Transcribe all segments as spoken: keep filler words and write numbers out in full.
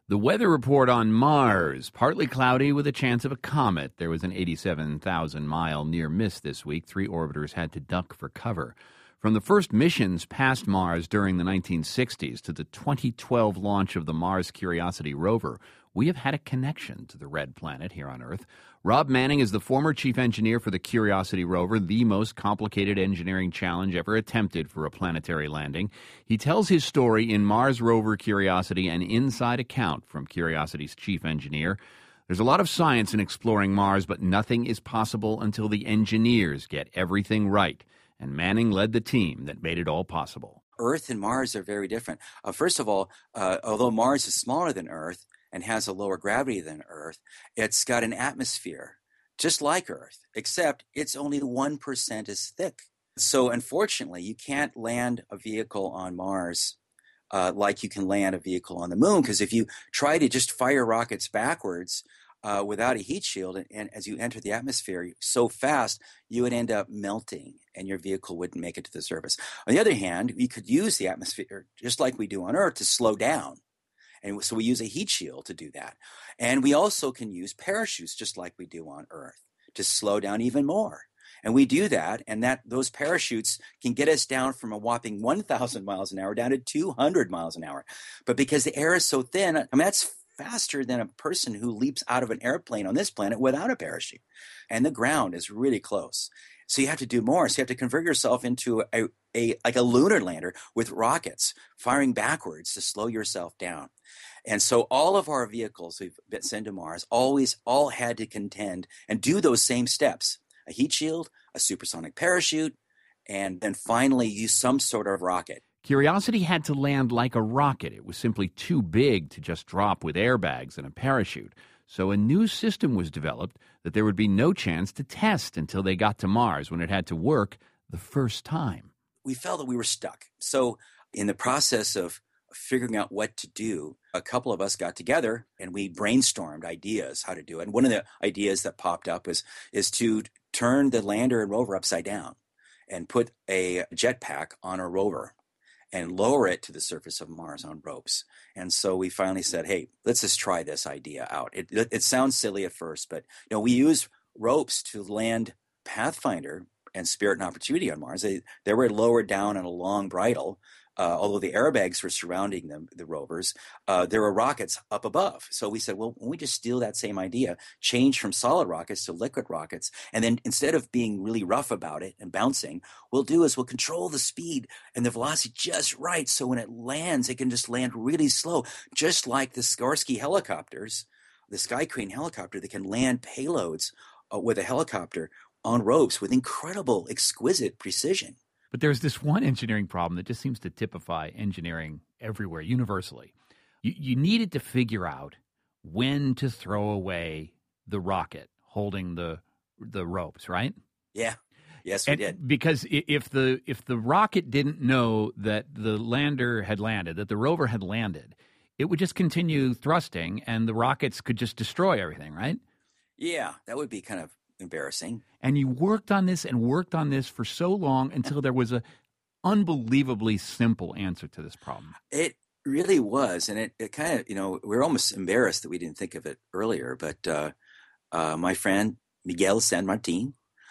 The weather report on Mars. Partly cloudy with a chance of a comet. There was an eighty-seven thousand mile near miss this week. Three orbiters had to duck for cover. From the first missions past Mars during the nineteen sixties to the twenty twelve launch of the Mars Curiosity rover, we have had a connection to the red planet here on Earth. Rob Manning is the former chief engineer for the Curiosity rover, the most complicated engineering challenge ever attempted for a planetary landing. He tells his story in Mars Rover Curiosity, an inside account from Curiosity's chief engineer. There's a lot of science in exploring Mars, but nothing is possible until the engineers get everything right. And Manning led the team that made it all possible. Earth and Mars are very different. Uh, first of all, uh, although Mars is smaller than Earth and has a lower gravity than Earth, it's got an atmosphere just like Earth, except it's only one percent as thick. So unfortunately, you can't land a vehicle on Mars uh, like you can land a vehicle on the moon, because if you try to just fire rockets backwards uh, without a heat shield, and, and as you enter the atmosphere so fast, you would end up melting and your vehicle wouldn't make it to the surface. On the other hand, we could use the atmosphere, just like we do on Earth, to slow down. And so we use a heat shield to do that. And we also can use parachutes, just like we do on Earth, to slow down even more. And we do that, and that those parachutes can get us down from a whopping one thousand miles an hour down to two hundred miles an hour. But because the air is so thin, I mean, that's faster than a person who leaps out of an airplane on this planet without a parachute. And the ground is really close. So you have to do more. So you have to convert yourself into a, a like a lunar lander with rockets firing backwards to slow yourself down. And so all of our vehicles we've been sent to Mars always all had to contend and do those same steps: a heat shield, a supersonic parachute, and then finally use some sort of rocket. Curiosity had to land like a rocket. It was simply too big to just drop with airbags and a parachute. So a new system was developed that there would be no chance to test until they got to Mars, when it had to work the first time. We felt that we were stuck. So in the process of figuring out what to do, a couple of us got together and we brainstormed ideas how to do it. And one of the ideas that popped up is, is to turn the lander and rover upside down and put a jetpack on a rover and lower it to the surface of Mars on ropes. And so we finally said, hey, let's just try this idea out. It, it, it sounds silly at first, but you know, we use ropes to land Pathfinder and Spirit and Opportunity on Mars. They, they were lowered down on a long bridle. Uh, although the airbags were surrounding them, the rovers, uh, there were rockets up above. So we said, well, why don't we just steal that same idea, change from solid rockets to liquid rockets, and then instead of being really rough about it and bouncing, we'll do is we'll control the speed and the velocity just right, so when it lands, it can just land really slow, just like the Skorsky helicopters, the Sky Crane helicopter that can land payloads uh, with a helicopter on ropes with incredible, exquisite precision. But there's this one engineering problem that just seems to typify engineering everywhere, universally. You, you needed to figure out when to throw away the rocket holding the the ropes, right? Yeah. Yes, we and did. Because if the if the rocket didn't know that the lander had landed, that the rover had landed, it would just continue thrusting, and the rockets could just destroy everything, right? Yeah, that would be kind of embarrassing. And you worked on this and worked on this for so long until there was a unbelievably simple answer to this problem. It really was. And it, it kind of, you know, we we're almost embarrassed that we didn't think of it earlier. But uh, uh, my friend Miguel San Martin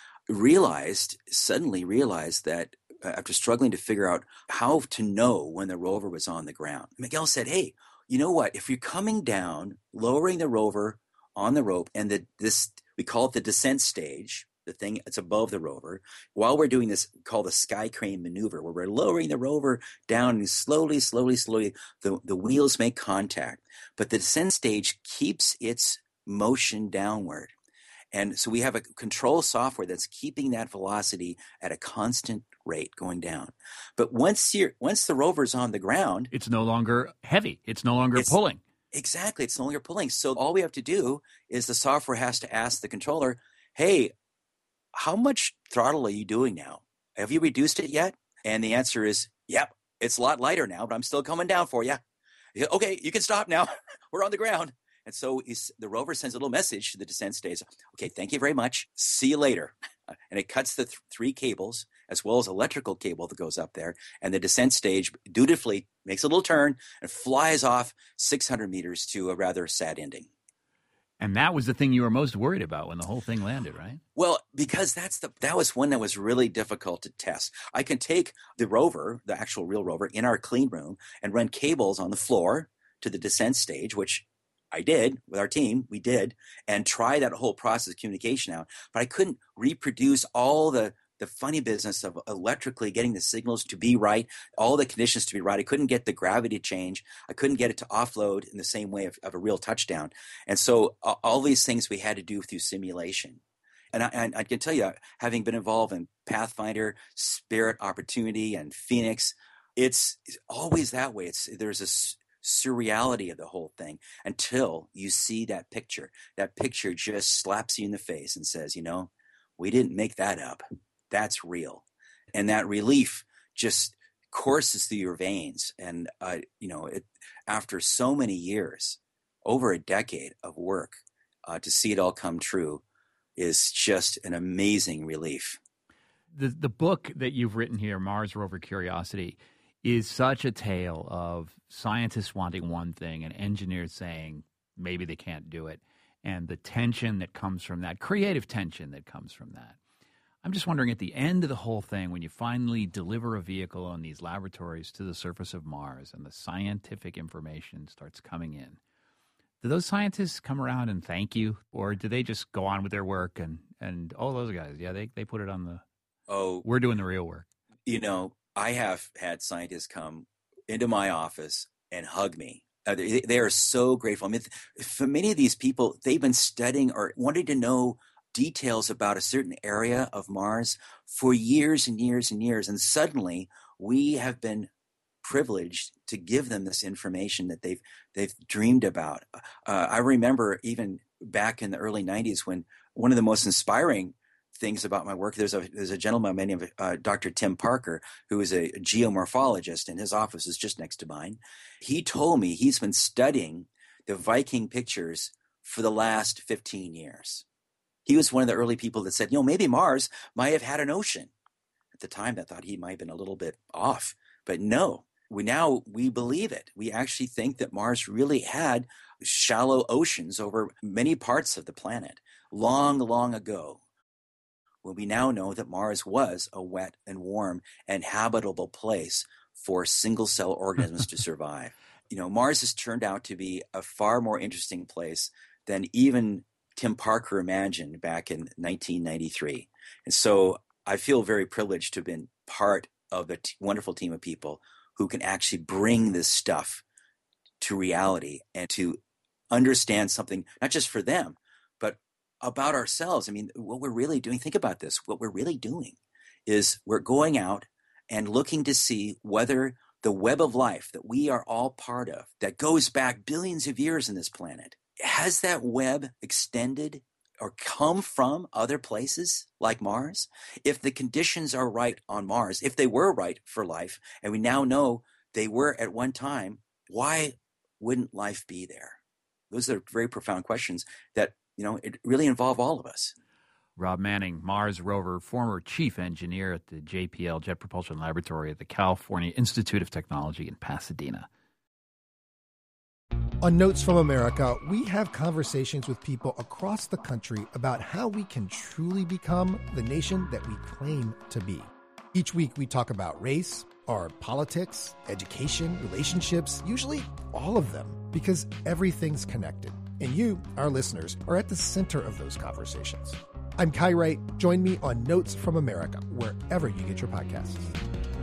realized, suddenly realized that uh, after struggling to figure out how to know when the rover was on the ground, Miguel said, hey, you know what? If you're coming down, lowering the rover on the rope, and the this we call it the descent stage, the thing that's above the rover, while we're doing this called the Sky Crane maneuver, where we're lowering the rover down and slowly, slowly, slowly, the, the wheels make contact. But the descent stage keeps its motion downward. And so we have a control software that's keeping that velocity at a constant rate going down. But once you're, once the rover's on the ground, it's no longer heavy. It's no longer it's, pulling. Exactly. It's no longer pulling. So all we have to do is the software has to ask the controller, hey, how much throttle are you doing now? Have you reduced it yet? And the answer is, yep, it's a lot lighter now, but I'm still coming down for you. Okay, you can stop now. We're on the ground. And so he's, the rover sends a little message to the descent stage. Okay, thank you very much. See you later. And it cuts the th- three cables as well as electrical cable that goes up there. And the descent stage dutifully makes a little turn and flies off six hundred meters to a rather sad ending. And that was the thing you were most worried about when the whole thing landed, right? Well, because that's the that was one that was really difficult to test. I can take the rover, the actual real rover, in our clean room and run cables on the floor to the descent stage, which I did with our team. We did, and try that whole process of communication out. But I couldn't reproduce all the the funny business of electrically getting the signals to be right, all the conditions to be right. I couldn't get the gravity change. I couldn't get it to offload in the same way of, of a real touchdown. And so uh, all these things we had to do through simulation. And I, and I can tell you, having been involved in Pathfinder, Spirit, Opportunity, and Phoenix, it's, it's always that way. It's there's a surreality of the whole thing until you see that picture. That picture just slaps you in the face and says, you know, we didn't make that up. That's real. And that relief just courses through your veins. And, uh, you know, it, after so many years, over a decade of work, uh, to see it all come true is just an amazing relief. The, the book that you've written here, Mars Rover Curiosity, is such a tale of scientists wanting one thing and engineers saying maybe they can't do it, and the tension that comes from that, creative tension that comes from that. I'm just wondering, at the end of the whole thing, when you finally deliver a vehicle on these laboratories to the surface of Mars and the scientific information starts coming in, do those scientists come around and thank you, or do they just go on with their work and, and oh, those guys, yeah, they, they put it on the, oh, we're doing the real work? You know, I have had scientists come into my office and hug me. Uh, they, they are so grateful. I mean, for many of these people, they've been studying or wanting to know details about a certain area of Mars for years and years and years. And suddenly we have been privileged to give them this information that they've they've dreamed about. Uh, I remember even back in the early nineties when one of the most inspiring things about my work, there's a there's a gentleman by the name of uh, Doctor Tim Parker, who is a geomorphologist, and his office is just next to mine. He told me he's been studying the Viking pictures for the last fifteen years. He was one of the early people that said, you know, maybe Mars might have had an ocean. At the time, I thought he might have been a little bit off. But no, we now we believe it. We actually think that Mars really had shallow oceans over many parts of the planet long, long ago. Well, we now know that Mars was a wet and warm and habitable place for single-cell organisms to survive. You know, Mars has turned out to be a far more interesting place than even Tim Parker imagined back in nineteen ninety-three. And so I feel very privileged to have been part of a t- wonderful team of people who can actually bring this stuff to reality and to understand something, not just for them, but about ourselves. I mean, what we're really doing, think about this, what we're really doing is we're going out and looking to see whether the web of life that we are all part of, that goes back billions of years in this planet, has that web extended or come from other places like Mars? If the conditions are right on Mars, if they were right for life, and we now know they were at one time, why wouldn't life be there? Those are very profound questions that, you know, it really involve all of us. Rob Manning, Mars rover, former chief engineer at the J P L Jet Propulsion Laboratory at the California Institute of Technology in Pasadena. On Notes from America, we have conversations with people across the country about how we can truly become the nation that we claim to be. Each week, we talk about race, our politics, education, relationships, usually all of them, because everything's connected. And you, our listeners, are at the center of those conversations. I'm Kai Wright. Join me on Notes from America, wherever you get your podcasts.